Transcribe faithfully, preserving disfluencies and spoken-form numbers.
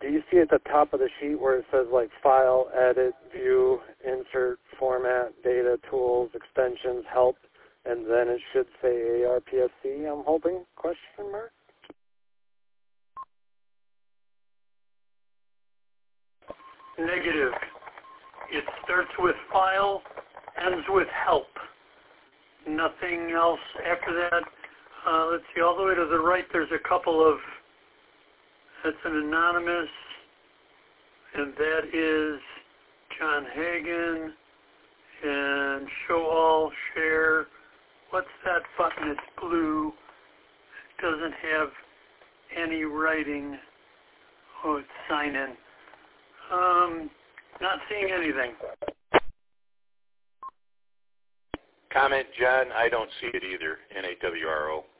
do you see at the top of the sheet where it says like File, Edit, View, Insert, Format, Data, Tools, Extensions, Help, and then it should say A R P S C, I'm hoping, question mark? Negative. It starts with File, ends with Help. Nothing else after that. Uh, let's see, all the way to the right there's a couple of, that's an anonymous, and that is John Hagen, and Show All, Share. What's that button? It's blue. It doesn't have any writing. Oh, it's Sign In. Um, not seeing anything. Comment, John, I don't see it either, N A W R O.